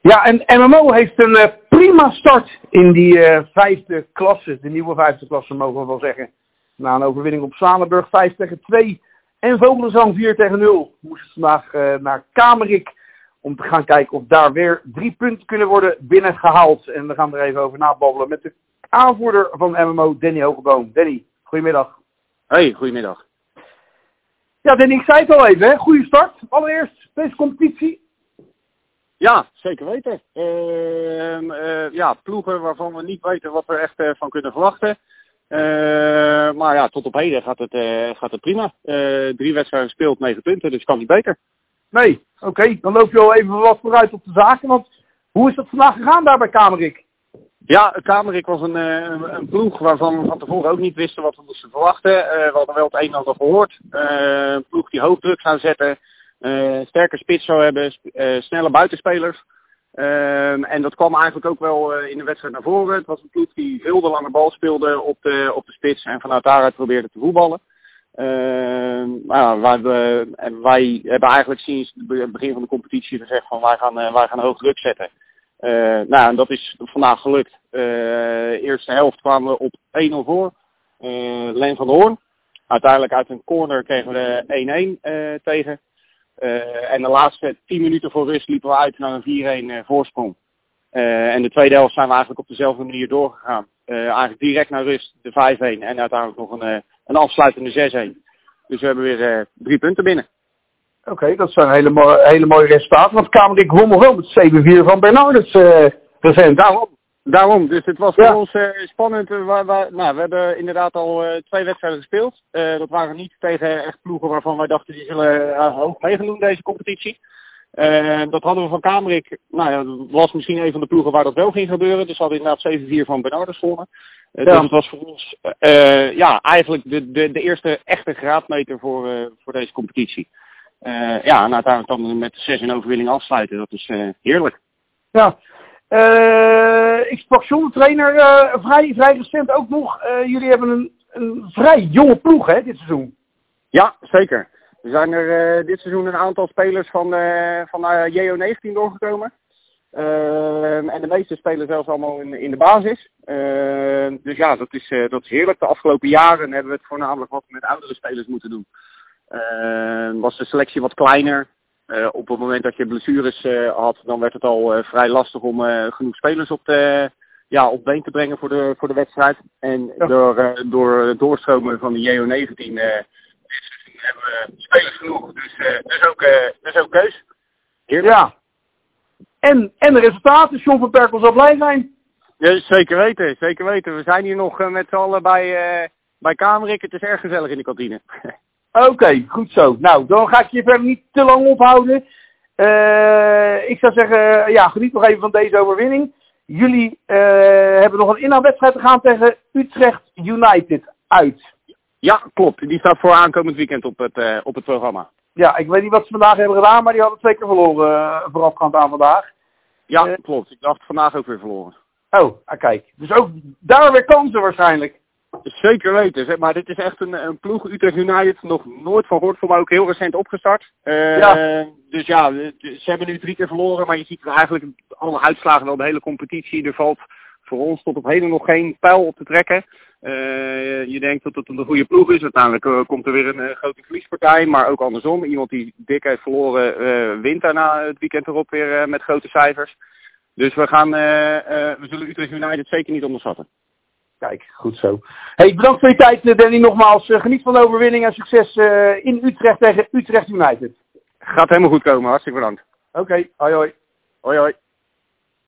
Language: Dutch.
Ja, en MMO heeft een prima start in die vijfde klasse. De nieuwe vijfde klasse mogen we wel zeggen. Na een overwinning op Zwanenburg 5-2 en Vogelenzang 4-0 moest het vandaag naar Kamerik. Om te gaan kijken of daar weer 3 punten kunnen worden binnengehaald. En we gaan er even over nababbelen met de aanvoerder van MMO, Danny Hogeboom. Danny, goedemiddag. Hey, goedemiddag. Ja, Danny, ik zei het al even, hè? Goede start. Allereerst, deze competitie. Ja, zeker weten. Ploegen waarvan we niet weten wat we echt van kunnen verwachten. Maar ja, tot op heden gaat het prima. 3 wedstrijden gespeeld, 9 punten, dus kan niet beter. Nee, oké. Dan loop je al even wat vooruit op de zaken. Want hoe is dat vandaag gegaan daar bij Kamerik? Ja, Kamerik was een ploeg waarvan we van tevoren ook niet wisten wat we moesten verwachten. We hadden wel het een en ander gehoord. Een ploeg die hoog druk zou zetten. Sterke spits zou hebben. Snelle buitenspelers. En dat kwam eigenlijk ook wel in de wedstrijd naar voren. Het was een ploeg die veel de lange bal speelde op de spits. En vanuit daaruit probeerde te voetballen. Wij hebben eigenlijk sinds het begin van de competitie gezegd van wij gaan hoog druk zetten. En dat is vandaag gelukt. Eerste helft kwamen we op 1-0 voor. Leen van der Hoorn. Uiteindelijk uit een corner kregen we 1-1 tegen. En de laatste 10 minuten voor rust liepen we uit naar een 4-1 voorsprong. En de tweede helft zijn we eigenlijk op dezelfde manier doorgegaan. Eigenlijk direct naar rust de 5-1 en uiteindelijk nog een afsluitende 6-1. Dus we hebben weer 3 punten binnen. Oké, dat zijn hele mooie resultaten. Want Kamerik won nog wel met 7-4 van Bernardus recent. Daarom, dus het was voor ons spannend. We hebben inderdaad al 2 wedstrijden gespeeld. Dat waren niet tegen echt ploegen waarvan wij dachten die zullen hoog mee gaan doen deze competitie. Dat hadden we van Kamerik. Dat was misschien een van de ploegen waar dat wel ging gebeuren. Dus we hadden inderdaad 7-4 van Bernardus gewonnen. Dus het was voor ons eigenlijk de eerste echte graadmeter voor deze competitie. En uiteindelijk dan met 6 in overwinning afsluiten. Dat is heerlijk. Ja. Ik sprak John, de trainer, vrij recent ook nog. Jullie hebben een vrij jonge ploeg, hè, dit seizoen. Ja, zeker. Er zijn er dit seizoen een aantal spelers van JO19 doorgekomen. En de meeste spelen zelfs allemaal in de basis. Dus ja, dat is heerlijk. De afgelopen jaren hebben we het voornamelijk wat met oudere spelers moeten doen. Was de selectie wat kleiner. Op het moment dat je blessures had, dan werd het al vrij lastig om genoeg spelers op been te brengen voor de wedstrijd. En door het doorstromen van de JO19 hebben we spelers genoeg. Dus dat is ook keus. Heerlijk. Ja. En de resultaten, John van Perkel zal blij zijn. Ja, zeker weten, zeker weten. We zijn hier nog met z'n allen bij Kamerik. Het is erg gezellig in de kantine. Oké, goed zo. Nou, dan ga ik je verder niet te lang ophouden. Ik zou zeggen, geniet nog even van deze overwinning. Jullie hebben nog een inhaalwedstrijd te gaan tegen Utrecht United uit. Ja, klopt. Die staat voor aankomend weekend op het programma. Ja, ik weet niet wat ze vandaag hebben gedaan, maar die hadden 2 keer verloren voorafgaand aan vandaag. Ja, klopt. Ik dacht vandaag ook weer verloren. Oh, kijk. Dus ook daar weer kansen waarschijnlijk. Zeker weten, maar dit is echt een ploeg, Utrecht United, nog nooit van gehoord, voor mij ook heel recent opgestart. Dus ja, ze hebben nu 3 keer verloren, maar je ziet eigenlijk alle uitslagen wel de hele competitie. Er valt voor ons tot op heden nog geen pijl op te trekken. Je denkt dat het een goede ploeg is, uiteindelijk komt er weer een grote verliespartij, maar ook andersom. Iemand die dik heeft verloren wint daarna het weekend erop weer met grote cijfers. Dus we zullen Utrecht United zeker niet onderschatten. Kijk, goed zo. Hey, bedankt voor je tijd, Danny, nogmaals. Geniet van de overwinning en succes in Utrecht tegen Utrecht United. Gaat helemaal goed komen, hartstikke bedankt. Oké, hoi hoi. Hoi hoi.